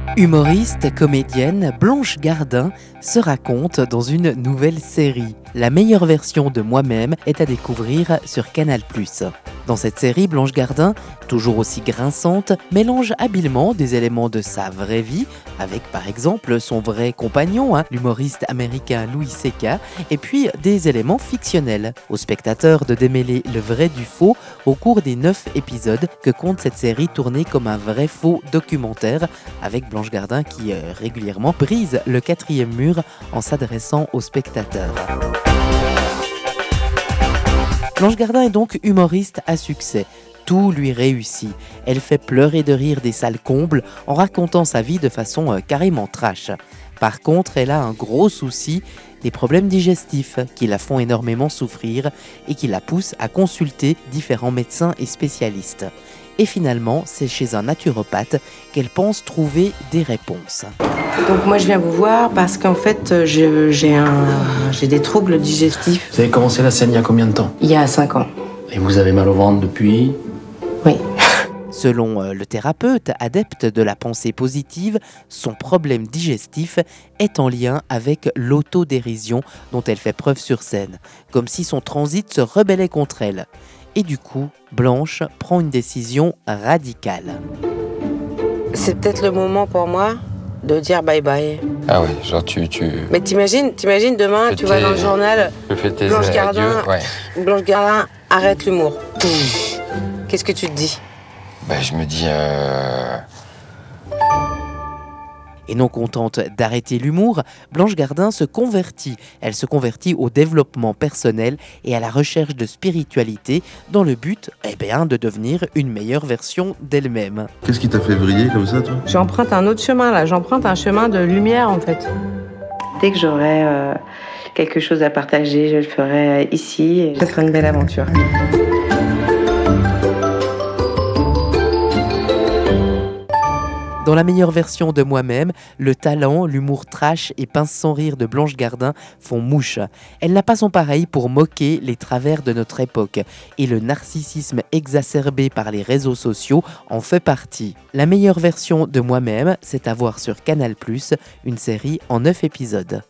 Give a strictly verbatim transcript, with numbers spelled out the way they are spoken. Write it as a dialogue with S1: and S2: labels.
S1: Humoriste, comédienne, Blanche Gardin se raconte dans une nouvelle série. La meilleure version de moi-même est à découvrir sur Canal plus. Dans cette série, Blanche Gardin, toujours aussi grinçante, mélange habilement des éléments de sa vraie vie, avec par exemple son vrai compagnon, hein, l'humoriste américain Louis C K, et puis des éléments fictionnels. Aux spectateurs de démêler le vrai du faux au cours des neuf épisodes que compte cette série tournée comme un vrai faux documentaire, avec Blanche Gardin qui euh, régulièrement brise le quatrième mur en s'adressant aux spectateurs. Blanche Gardin est donc humoriste à succès. Tout lui réussit. Elle fait pleurer de rire des salles combles en racontant sa vie de façon euh, carrément trash. Par contre, elle a un gros souci, des problèmes digestifs qui la font énormément souffrir et qui la poussent à consulter différents médecins et spécialistes. Et finalement, c'est chez un naturopathe qu'elle pense trouver des réponses.
S2: Donc moi je viens vous voir parce qu'en fait je- j'ai un, j'ai des troubles digestifs.
S3: Vous avez commencé la scène il y a combien de temps?
S2: Il y a cinq ans.
S3: Et vous avez mal au ventre depuis?
S2: Oui.
S1: Selon euh, le thérapeute, adepte de la pensée positive, son problème digestif est en lien avec l'autodérision dont elle fait preuve sur scène, comme si son transit se rebellait contre elle. Et du coup, Blanche prend une décision radicale.
S2: C'est peut-être le moment pour moi de dire bye bye.
S4: Ah ouais, genre tu... tu...
S2: Mais t'imagines, t'imagines demain, tu
S4: Fais
S2: vois
S4: tes-
S2: dans le journal,
S4: tu fais tes
S2: Blanche
S4: adieux,
S2: Gardin.
S4: ouais.
S2: Blanche Gardin arrête l'humour. Qu'est-ce que tu te dis?
S4: Bah je me dis... Euh...
S1: Et non contente d'arrêter l'humour, Blanche Gardin se convertit. Elle se convertit au développement personnel et à la recherche de spiritualité dans le but eh bien, de devenir une meilleure version d'elle-même.
S5: Qu'est-ce qui t'a fait vriller comme ça, toi?
S2: J'emprunte un autre chemin là, j'emprunte un chemin de lumière en fait. Dès que j'aurai euh, quelque chose à partager, je le ferai ici et ce sera une belle aventure.
S1: Dans la meilleure version de moi-même, le talent, l'humour trash et pince sans rire de Blanche Gardin font mouche. Elle n'a pas son pareil pour moquer les travers de notre époque et le narcissisme exacerbé par les réseaux sociaux en fait partie. La meilleure version de moi-même, c'est à voir sur Canal plus, une série en neuf épisodes.